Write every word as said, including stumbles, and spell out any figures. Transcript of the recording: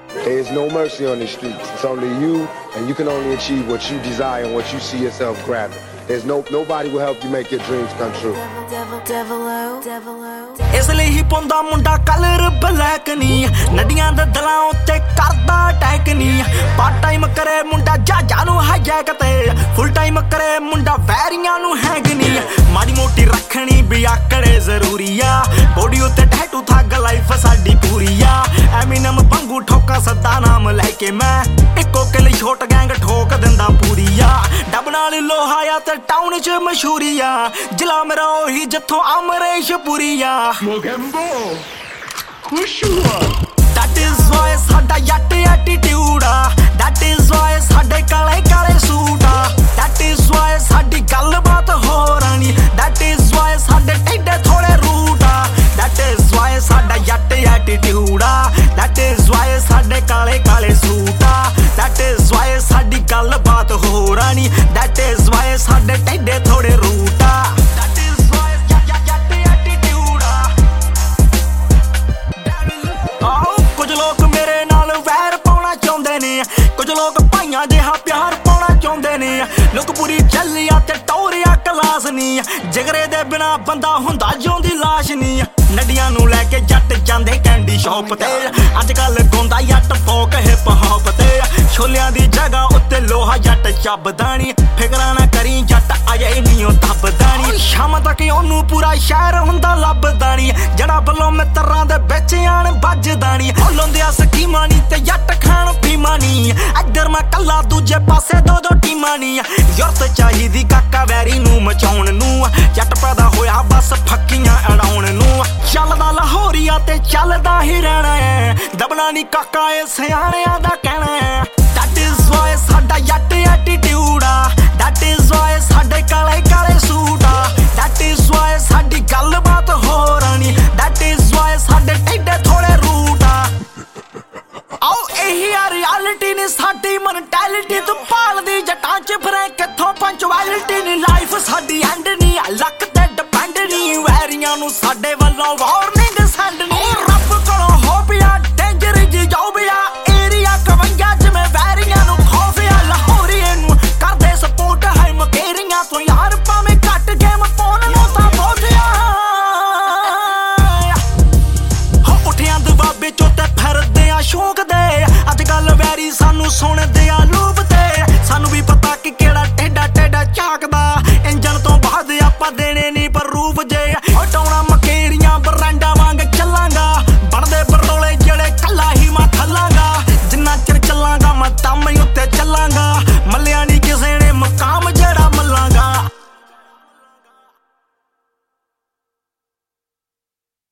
There's no mercy on these streets. It's only you, and you can only achieve what you desire and what you see yourself grabbing. There's no nobody will help you make your dreams come true. इसलिए ही पोंदा मुंडा colour black नी नडियां दे दलां उत्ते करदा attack नी part time करे मुंडा जहाजां नू hijack ते full time करे मुंडा वैरियां नू hang नी माड़ी मोटी रखनी भी आकड़े जरूरी आ बॉडी उत्ते टैटू थग लाइफ साडी पूरी आ एमिनम पंगू ठोका सदा नाम लेके मैं इक्को किल छोट गैंग ठोक दिंदा पूरी आ डब नाल लोहा आ ते टाउन च मशहूरी आ जिला मेरा ओही जिथों अमरेश पुरी आ Mogambo, Kushua. That is why साडा यट एटीट्यूड आ That is why साडे काले काले सूट आ That is why साडी गलबात हो रानी That is why साडे टेढ़े थोड़े रूट आ That is why साडा यट एटीट्यूड आ That is why साडे काले काले सूट आ That is why साडी गलबात हो रानी That is why साडे टेढ़े थोड़े रूट आ कुछ लोग भाइयां जिहा प्यार पाना चाहुंदे ने लुक पूरी चलिया ते टोरिया क्लास नी जिगरे दे बिना बंदा हुंदा जोंदी लाश नी नडियां नू लैके जट जांदे कैंडी शॉप ते अजकल गोंदा जट फोक हिप हॉप ते छोलियां दी जगह उत्ते लोहा जट चबदानी फिकरा ना करी जट आया नहीं ओ तबदानी शाम तक ओनू पूरा शहर हुंदा लभदानी जड़ा बल्लों मित्रां दे विच आण बजदानी लोंदिया स्कीमां नी ते जट खाण पीमां नी इधर मैं कला दूजे पासे दो दो टीमां नी यूरत चाहिदी काका वैरी नू मचाउण नू जट पैदा होया बस फक्कियां अड़ाउण नू चलदा लाहौरिया ते चलदा ही रहना है दबना नी काका ए सियाणियां दा कहना है That is why साडा यट एटीट्यूड आ That is why साडे काले काले सूट आ That is why साडी गलबात हो रानी That is why साडे टेढ़े थोड़े रूट आ आओ यही आ रियलिटी नी साडी मेंटालिटी तू पालदी जटां च फिरे किथों पंचुअलिटी नी लाइफ साडी एंड नी लक ते डिपेंड नी वैरियां नू साडे वल्लों वार्निंग सेंड नी